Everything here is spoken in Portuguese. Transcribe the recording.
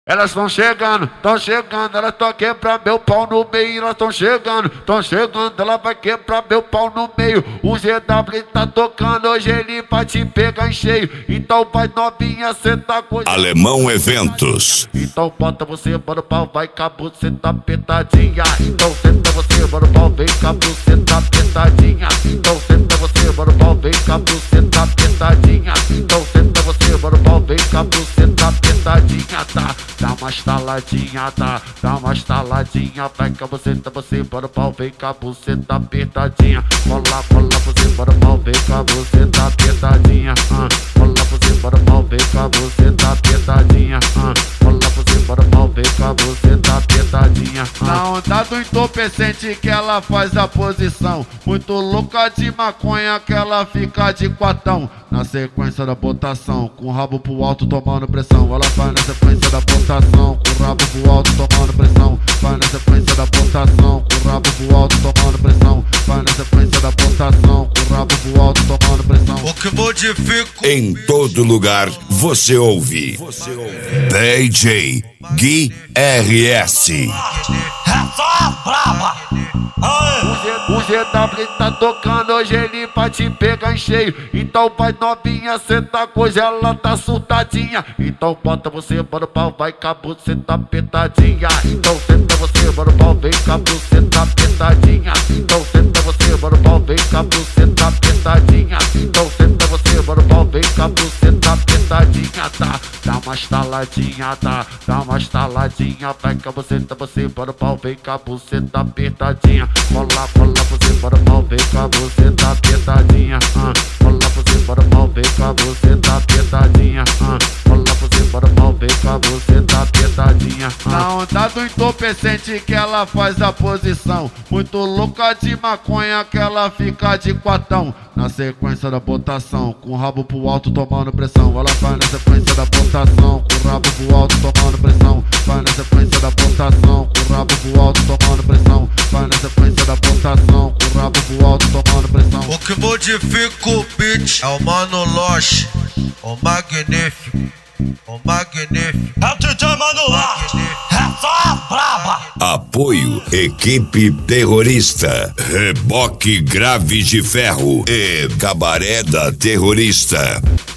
Elas tão chegando, elas tão quebrar meu pau no meio, elas tão chegando, ela vai quebrar meu pau no meio. O ZW tá tocando, hoje ele vai te pegar em cheio. Então vai novinha, cê tá coisa. Alemão Eventos. Então bota você, mano, pau, vai cabo, cê tá apertadinha. Então senta você, mano, pau, vem cabo, cê tá apertadinha. Então senta você, mano, pau, vem cabo, cê tá apertadinha. Então senta você, mano, pau, vem cabo, cê tá apertadinha, tá? Dá uma estaladinha, tá? Dá uma estaladinha, vai cá você, bora pau, vem cá, você tá apertadinha. Cola, você, bora pau, vem cá, você tá apertadinha. Cola, você, bora pau, vem cá, você tá apertadinha. Cola, você, bora pau, vem cá, você tá apertadinha. Na onda do entorpecente que ela faz a posição, muito louca de maconha que ela fica de quatão. Na sequência da botação, com o rabo pro alto tomando pressão. Ela vai na sequência da botação, com o rabo pro alto tomando pressão. Vai na sequência da botação, com o rabo pro alto tomando pressão. Vai na sequência da botação, com o rabo pro alto tomando pressão. O que modifico? Em todo lugar você ouve. DJ Gui RS. Essa brava! O ZW tá tocando, hoje ele vai te pegar em cheio. Então vai novinha, cê tá coisa, ela tá surtadinha. Então bota você, mano, pau, vai cabo, cê tá apertadinha. Então senta você, mano, pau, vem cabo, cê tá apertadinha. Então senta você, mano, pau, vem cabo, cê tá apertadinha. Então senta você, mano, pau, vem cabo, cê tá apertadinha, tá? Dá uma estaladinha, tá? Dá uma estaladinha, vai cá você, mano, pau, vem cabo, cê tá apertadinha. Cola, você, bora pau, vem cá, você tá apertadinha. Cola, você, bora pau, vem cá, você tá apertadinha. Cola, você, bora pau, vem cá, você tá apertadinha. Na onda do entorpecente que ela faz a posição, muito louca de maconha que ela fica de quatão. Na sequência da botação, com o rabo pro alto tomando pressão. Ela vai na sequência da botação, com o rabo pro alto tomando pressão. Vai na sequência da botação, com o rabo pro alto tomando pressão. Vai na sequência da botação, com o rabo pro alto tomando pressão. O que modifica o beat é o Mano Loche, o magnífico, o magnífico. É o DJ Mano Loche, essa brava! Apoio Equipe Terrorista, Reboque Graves de Ferro e Cabaré da Terrorista.